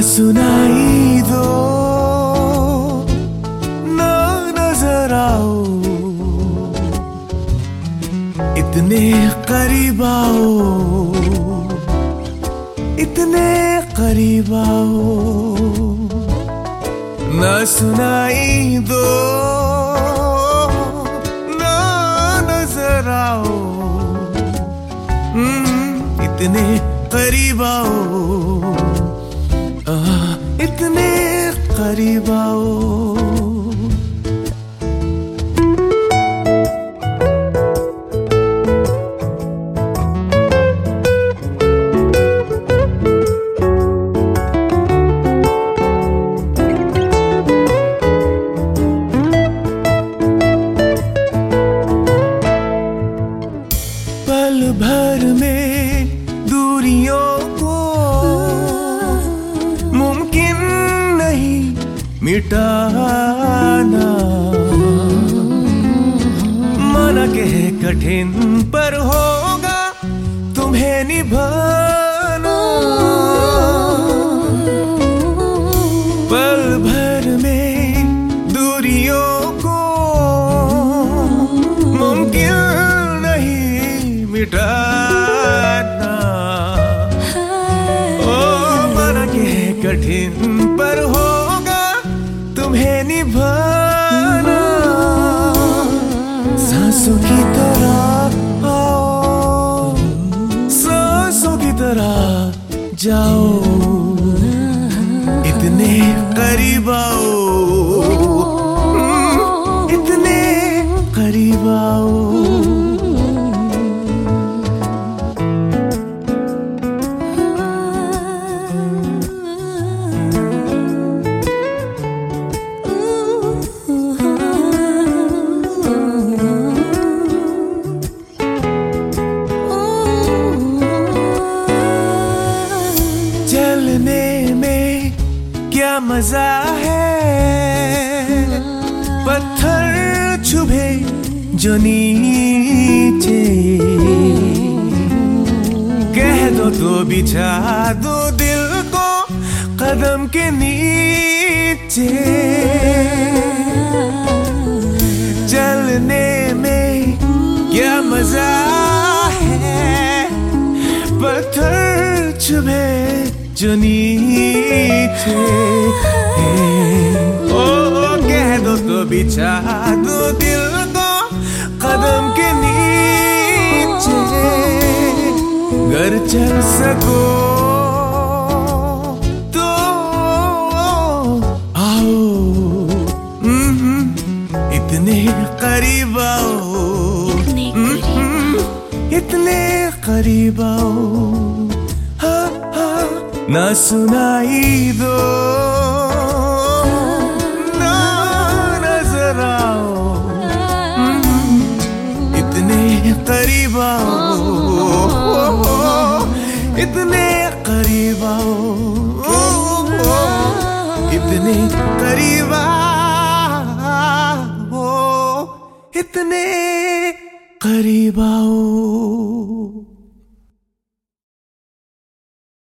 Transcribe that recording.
सुनाई दो ना नजर आओ, इतने करीब आओ, इतने करीब आओ। ना सुनाई दो ना नजर आओ, इतने करीब आओ, इतने करीब आओ। पल भर में दूरियों को मुमकिन नहीं मिटाना, माना के है कठिन पर होगा तुम्हें निभाना। पल भर में दूरियों को मुमकिन नहीं मिटाना, ओ माना के है कठिन पर होगा तुम्हें निभाना। सांसों की तरह आओ, सांसों की तरह जाओ, इतने करीब आओ, इतने करीब आओ। चलने में क्या मजा है, पत्थर छुभे जो नीचे, कह दो तो बिछा दो दिल को कदम के नीचे। चलने में क्या मजा है, पत्थर छुभे जो नीचे, ओ कह दो तो बिछा दो दिल को कदम के नीचे। घर चल सको तो आओ, इतने करीब आओ, इतने करीब आओ। ना सुनाई दो ना नजर आओ, इतने करीब आओ, इतने करीब आओ, इतने करीब आओ, इतने करीब आओ।